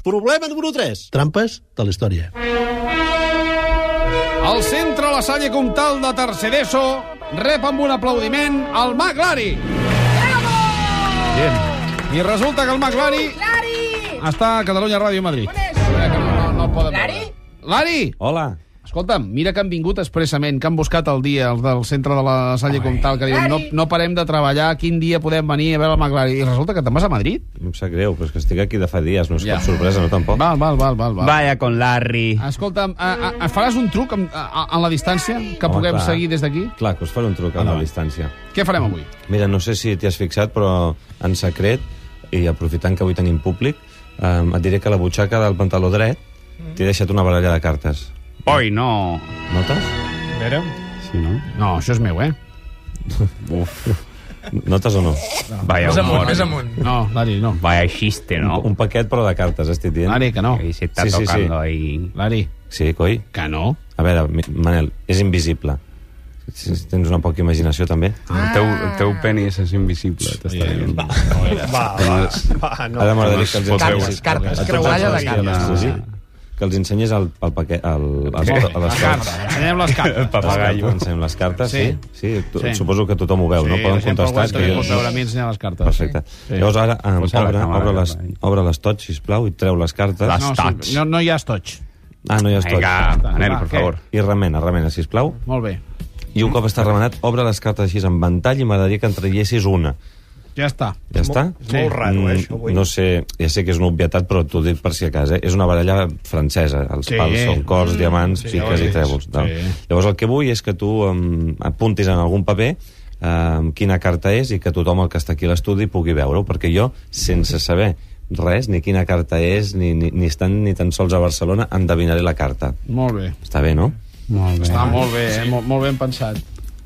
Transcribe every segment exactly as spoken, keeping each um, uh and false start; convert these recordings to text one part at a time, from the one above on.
Problema número tres. Trampes de la història. Al centre la Salle Comtal de tercer d'ESO rep amb un aplaudiment el McLari. Bravo! Bien. I resulta que el McLari està a Catalunya Ràdio Madrid. No, no, no podem Lari? Lari! Hola. Escolta'm, mira que han vingut expressament, que han buscat el dia, els del centre de la Salle Comtal, que diuen no, no parem de treballar, quin dia podem venir a veure el McLari. I resulta que te'n vas a Madrid? Em sap greu, però és que estic aquí de fa dies, no és ja. cap sorpresa, no tampoc. Val, val, val, val. val. Vaya con Larry. Escolta'm, a, a, a, faràs un truc en, a, a la distància que Home, puguem clar. seguir des d'aquí? Clar, que us faré un truc a la distància. Què farem avui? Mira, no sé si t'hi has fixat, però en secret, i aprofitant que avui tenim públic, eh, et diré que a la butxaca del pantaló dret t'he deixat una baralla de cartes. Oi, no. Notes? A veure... Sí, no? No, això és meu, eh? Uf. Notes o no? no. Vaya més amunt, humor. més amunt. No, Lari, no. Vaya xiste, no? Un, un paquet, però de cartes, estic dient. Lari, que no. Ahí se está sí, sí, tocando sí. ahí. Lari. Sí, coi? Que no. A veure, Manel, és invisible. Si tens una poca imaginació, també. Ah. El, teu, el teu penis és invisible. Bien. Va, va, va, va, no. Ara m'agradaria que els Cartes, cartes, creualla de cartes. Que els ensenyis el, el paquet, el, el, el, les cartes. Ensenyem les cartes. El papagallo. Ensenyem les cartes, sí? Sí, sí, sí. Suposo que tothom ho veu, sí, no? Poden contestar. Que jo... veure a mi ensenyar les cartes. Perfecte. Sí. Llavors ara um, obre, obre, les, obre les tots, sisplau, i treu les cartes. Les no, tots. No, no hi ha estoig. Ah, no hi ha estoig. Vinga, Manel, per favor. I remena, remena, sisplau. Molt bé. I un cop està remenat, obre les cartes així en ventall i m'agradaria que en traiessis una. Ja està. Ja està? És molt raro, eh, això, avui. No sé, ja sé que és una obvietat, però t'ho dic per si a casa. Eh? És una baralla francesa. Els sí. pals són cors, mm, diamants, sí, piques i trèvols. Sí. Llavors el que vull és que tu um, apuntis en algun paper um, quina carta és i que tothom el que està aquí a l'estudi pugui veure-ho, perquè jo, sense saber res, ni quina carta és, ni, ni, ni estan ni tan sols a Barcelona, endevinaré la carta. Molt bé. Està bé, no? Molt bé. Està molt bé, eh? Molt, molt ben pensat.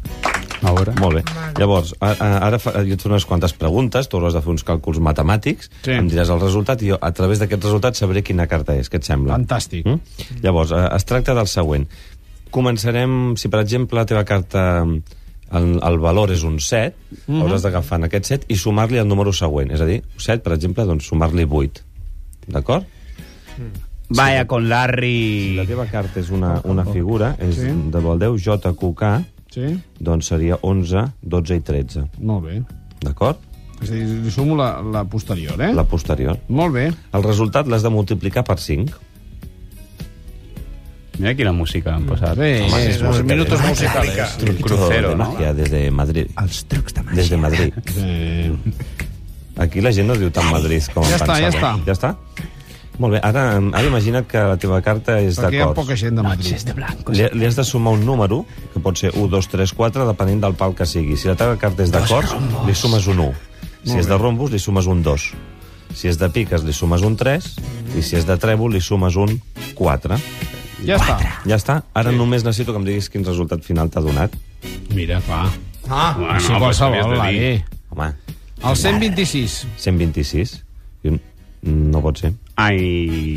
A veure. Molt bé. Llavors, ara fa, jo et faré unes quantes preguntes, tu hauràs de fer uns càlculs matemàtics, sí. em diràs el resultat i jo, a través d'aquest resultat, sabré quina carta és. Què et sembla? Fantàstic. Mm? Llavors, es tracta del següent. Començarem, si per exemple la teva carta, el, el valor és un set, mm-hmm. hauràs d'agafar en aquest set i sumar-li el número següent. És a dir, set, per exemple, doncs sumar-li vuit. D'acord? Mm. Vaya con Larry. Si la teva carta és una, una figura, és sí. de vol Déu, J Q K, sí. doncs seria onze, dotze i tretze. Molt bé. D'acord? És a dir, li sumo la, la posterior, eh? La posterior. Molt bé. El resultat l'has de multiplicar per cinc. Mira quina música han posat. Bé, Home, és uns minutos musicales. Un crucero, de no? magia, desde Madrid. Els trucs de màgia. Desde Madrid. Eh... Aquí la gent no diu tant Madrid com ja em està, pensava. ja està. Ja està? Molt bé, ara, ara imagina't que la teva carta és Perquè hi ha d'acords. poca gent de Madrid. Li, li has de sumar un número, que pot ser u, dos, tres, quatre, depenent del pal que sigui. Si la teva carta és d'acords, li sumes un u. Si és de rombos, li sumes un dos. Si és de piques, li sumes un tres. I si és de trèvol, li sumes un quatre. Ja està. Ja està. Ara sí. només necessito que em diguis quin resultat final t'ha donat. Mira, fa. Ah, bueno, Si qualsevol, Lari. Home, El cent vint-i-sis. cent vint-i-sis. Jo, no pot ser. Ai...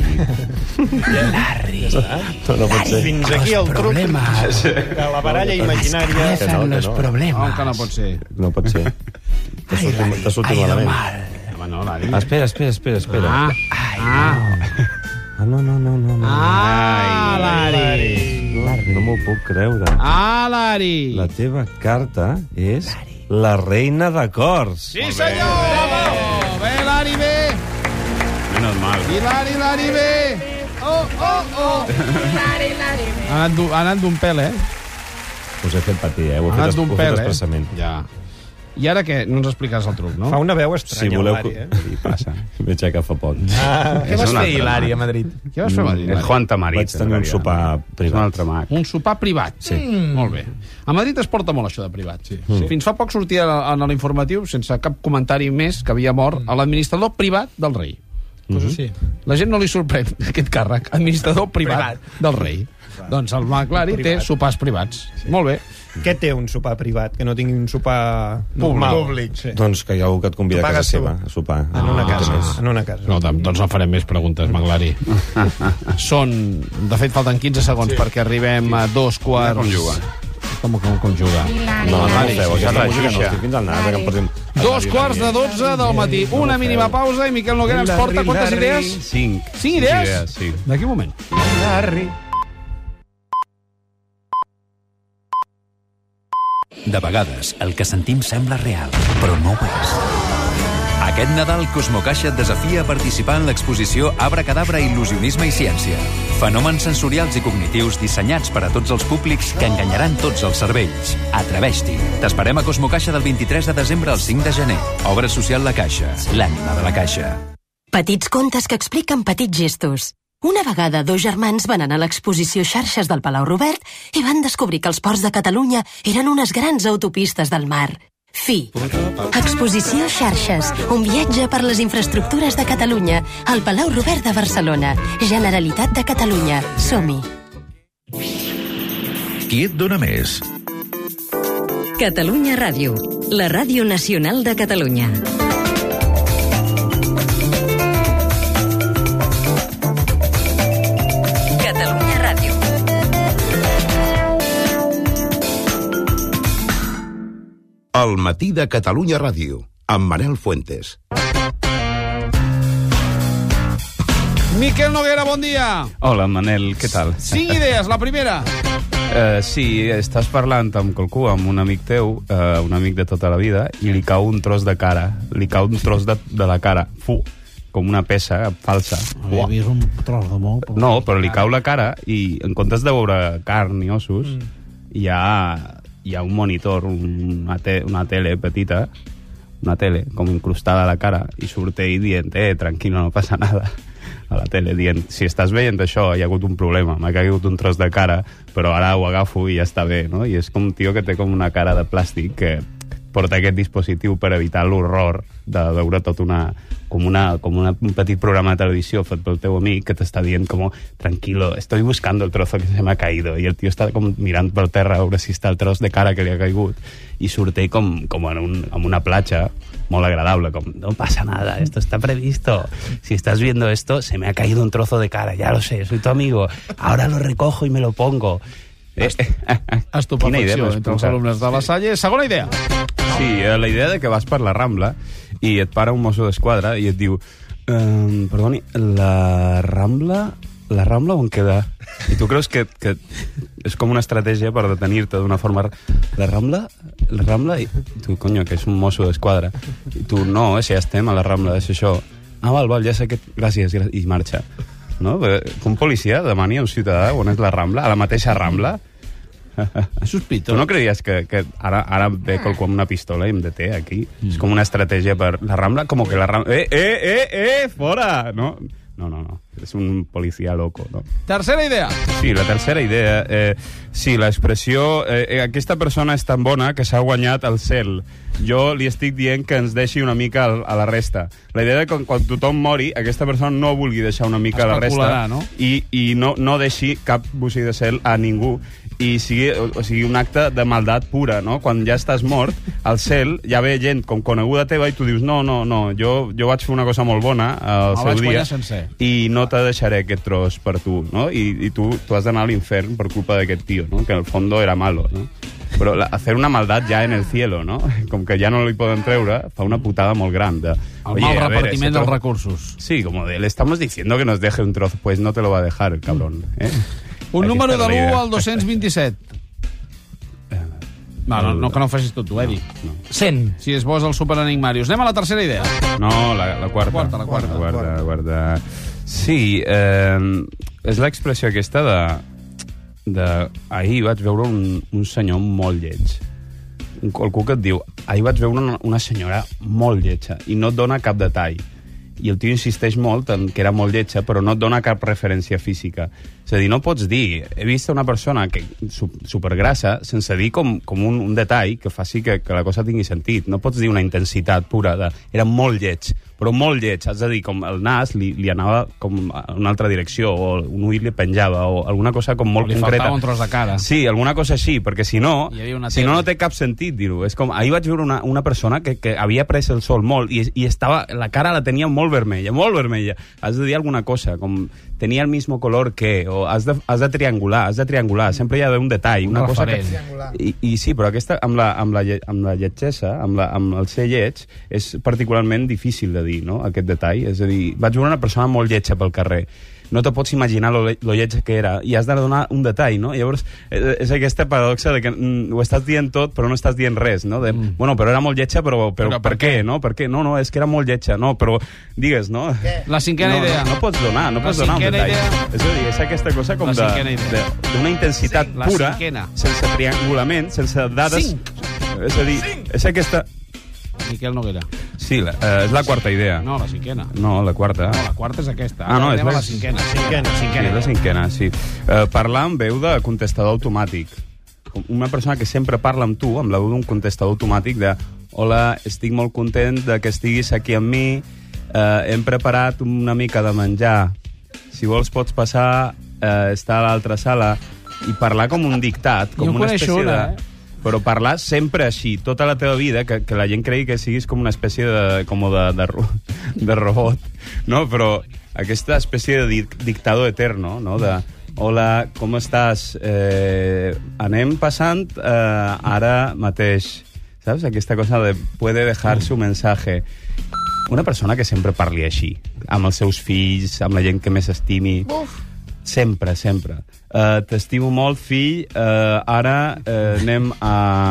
Larry. No, no pot ser. Fins aquí el truc de la baralla imaginària. Que no, que no. Oh, que no pot ser. No pot ser. T'ha sortit, t'ha sortit malament. Home, no, Lari. Ah, espera, espera, espera, espera. Ah, ah. Ah, no, no, no, no. no. Ah, Lari. No, no m'ho puc creure. Ah, Lari. La teva carta és la reina de cors. Sí, senyor! Bé, Lari, bé. Menos mal. I Lari, Lari, bé. Oh, oh, oh. Lari, Lari, bé. Ha anat d'un- ha anat d'un pèl, eh? Us he fet patir, eh? Ho he Ha fet, anat d'un ho he fet pèl, eh? expressament. Ja. I ara què? No ens explicaràs el truc, no? Fa una veu estranya, Si voleu... Lari, eh? Què passa? M'he aixecat fa poc. Ah, què És vas un fer, altre Hilari, mà. a Madrid? Què vas fer a Madrid, El Lari? Juan Tamarit. Vaig tenir un sopar És un privat. altre mag. Un sopar privat. Sí. Mm. Molt bé. A Madrid es porta molt això de privat. Sí. Sí. Fins fa poc sortia en l'informatiu, sense cap comentari més, que havia mort a l'administrador privat del rei. Cosa sí. La gent no li sorprèn aquest càrrec, administrador privat, Privat. del rei. Doncs el McLari té Privat. sopars privats. Sí. Molt bé. Què té un sopar privat? Que no tingui un sopar normal? Públic. Sí. Doncs que hi ha algú que et convida Tu a casa pagues tu. seva a sopar. En una Ah. casa. En una casa. No, doncs no farem més preguntes, McLari. Són... De fet, falten quinze segons sí. perquè arribem a dos quarts... Com juga. Com, com, com juga? No, no, no Lari, feu, sí, aquesta sí, música no, xixa. estic fins al nas, que em posin Dos quarts de dotze del matí. Una mínima pausa i Miquel Noguera ens porta quantes idees? Cinc. Cinc idees? idees sí. D'aquí un moment. Larry. De vegades, el que sentim sembla real, però no ho és. Aquest Nadal, Cosmocaixa et desafia a participar en l'exposició Abracadabra, il·lusionisme i ciència. Fenòmens sensorials i cognitius dissenyats per a tots els públics que enganyaran tots els cervells. Atreveix-t'hi. T'esperem a Cosmocaixa del vint-i-tres de desembre al cinc de gener. Obra social La Caixa, l'ànima de la Caixa. Petits contes que expliquen petits gestos. Una vegada dos germans van anar a l'exposició Xarxes del Palau Robert i van descobrir que els ports de Catalunya eren unes grans autopistes del mar. Fi. Exposició Xarxes, un viatge per les infraestructures de Catalunya, al Palau Robert de Barcelona. Generalitat de Catalunya. Som-hi. Qui et dona més? Catalunya Ràdio, la ràdio nacional de Catalunya. Catalunya Ràdio. El matí de Catalunya Ràdio, amb Manel Fuentes. Miquel Noguera, bon dia. Hola, Manel, què tal? Cinc idees, la primera. Uh, sí, estàs parlant amb qualcú, amb un amic teu, uh, un amic de tota la vida, i li cau un tros de cara, li cau un tros de, de la cara, fu, com una peça falsa. Havia vist un tros de molt... Però... No, però li cau la cara i en comptes de veure carn i ossos, mm. hi ha... hi ha un monitor, una, te una tele petita, una tele com incrustada a la cara, i surt ell dient, eh, tranquilo, no passa nada, a la tele, dient, si estàs veient això, hi ha hagut un problema, m'ha caigut un tros de cara, però ara ho agafo i ja està bé, no? I és com un tio que té com una cara de plàstic que porta aquest dispositiu per evitar l'horror de veure tot una... com, una, com una, un petit programa de televisió fet pel teu amic que t'està dient com, tranquilo, estoy buscando el trozo que se me ha caído, i el tio està com mirant per terra a veure si està el tros de cara que li ha caigut, i surt ell com, com en, un, en una platja molt agradable, com, no pasa nada, esto está previsto, si estás viendo esto, se me ha caído un trozo de cara, ya lo sé, soy tu amigo, ahora lo recojo y me lo pongo. Eh, Estupefacció entre els alumnes de la Salle. Segona idea. Sí, la idea de que vas per la Rambla i et para un mosso d'esquadra i et diu ehm, perdoni, la Rambla la Rambla on queda? I tu creus que, que és com una estratègia per detenir-te d'una forma... La Rambla? La Rambla? I tu, conyo, que és un mosso d'esquadra. I tu, no, si ja estem a la Rambla, és això. Ah, val, val, ja sé que... Gràcies, gràcies. I marxa. No? Que un policia demani a un ciutadà on és la Rambla, a la mateixa Rambla. Sospito. Tu no creies que, que ara, ara ve qualcú amb una pistola i em deté aquí? Mm. És com una estratègia per... La Rambla, com que la Rambla... Eh, eh, eh, eh, fora! No, no, no, no. És un policia loco, no? Tercera idea. Sí, la tercera idea. Eh, sí, l'expressió... Eh, aquesta persona és tan bona que s'ha guanyat el cel. Jo li estic dient que ens deixi una mica a la resta. La idea de que quan tothom mori, aquesta persona no vulgui deixar una mica a la resta, no? i, i no, no deixi cap bocí de cel a ningú, i sigui, o sigui, un acte de maldat pura, no? Quan ja estàs mort, al cel ja ve gent com coneguda teva i tu dius, no, no, no, jo, jo vaig fer una cosa molt bona al seu dia i no te deixaré aquest tros per tu, no? I, i tu, tu has d'anar a l'infern per culpa d'aquest tio, no? Que en el fondo era malo, no? Però la, hacer una maldad ya en el cielo, ¿no? Com que ja no li poden treure, fa una putada molt gran. De, el mal repartiment dels recursos. Sí, como de, le estamos diciendo que nos deje un trozo, pues no te lo va a dejar, el cabrón. ¿eh? Un Aquí número de l'u al dos-cents vint-i-set. No, no, no, que no ho facis tot tu, Edi. No, no. cent. Si és bo és el superenigmarius. Anem a la tercera idea. No, la, la quarta. La quarta, la quarta. La quarta, la quarta. Sí, eh, és l'expressió aquesta de... de... Ahir vaig veure un, un senyor molt lleig. Un, algú que et diu, ahir vaig veure una, una senyora molt lletja i no et dona cap detall. I el tio insisteix molt en que era molt lletja, però no et dona cap referència física. És a dir, no pots dir, he vist una persona que supergrassa sense dir com, com un, un detall que faci que, que la cosa tingui sentit. No pots dir una intensitat pura de, era molt lleig. però molt lleig, és a dir, com el nas li, li anava com a una altra direcció, o un ull li penjava, o alguna cosa com molt o li concreta. faltava un tros de cara. Sí, alguna cosa així, perquè si no, si no, no té cap sentit dir-ho. És com, ahir vaig veure una, una persona que, que havia pres el sol molt i, i estava, la cara la tenia molt vermella, molt vermella. Has de dir alguna cosa, com tenia el mismo color que, o has de, has de triangular, has de triangular, sempre hi ha un detall, una un cosa que... I, I sí, però aquesta, amb la, amb la, amb la lletgesa, amb, la, amb el ser lleig, és particularment difícil de dir, no?, aquest detall. És a dir, vaig veure una persona molt lletja pel carrer, no te pots imaginar lo, lo lletja que era, i has de donar un detall, no? Llavors, és aquesta paradoxa de que mm, ho estàs dient tot, però no estàs dient res, no? De, mm. bueno, però era molt lletja, però, però, però per, per què? què? No? Per què? No, no, és que era molt lletja, no, però digues, no? La cinquena no, idea. No, no pots donar, no pots donar un detall. Idea. És a dir, és aquesta cosa com d'una intensitat sí, pura, cinquena. sense triangulament, sense dades... Cinc. És a dir, Cinc. és aquesta... Miquel Noguera. Sí, la, eh, és la quarta idea. No, la cinquena. No, la quarta. No, la quarta és aquesta. Ah, no, és la... la... la cinquena. Cinquena, cinquena. Sí, la cinquena, sí. Eh, parlar amb veu de contestador automàtic. Una persona que sempre parla amb tu, amb la veu d'un contestador automàtic de hola, estic molt content de que estiguis aquí amb mi, eh, hem preparat una mica de menjar, si vols pots passar, eh, estar a l'altra sala, i parlar com un dictat, com jo una espècie una, de... Eh? Però parlar sempre així, tota la teva vida, que, que la gent cregui que siguis com una espècie de, com de, de, de robot, no? Però aquesta espècie de dictador eterno, no? De, hola, com estàs? Eh, anem passant eh, ara mateix. Saps? Aquesta cosa de puede dejar su mensaje. Una persona que sempre parli així, amb els seus fills, amb la gent que més estimi. Uf. Sempre, sempre. Uh, T'estimo molt, fill. Uh, ara uh, anem a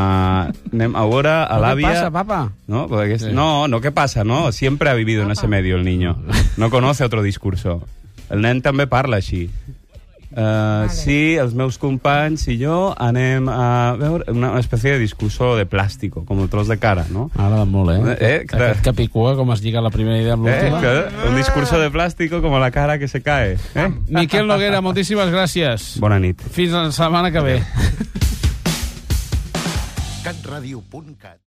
anem a veure a l'àvia... ¿Qué pasa, papá? No, porque, sí. no, no, ¿qué pasa? No, siempre ha vivido en ese medio el niño. No conoce otro discurso. El nen també parla així. Uh, vale. Sí, els meus companys i jo anem a veure una, una espècie de discurso de plàstico, com el tros de cara, no? M'agrada molt, eh? eh que, Aquest capicua, com es lliga la primera idea amb l'última. Eh, un discurso de plàstico com la cara que se cae. Eh? Miquel Noguera, moltíssimes gràcies. Bona nit. Fins la setmana que ve. catradio punt cat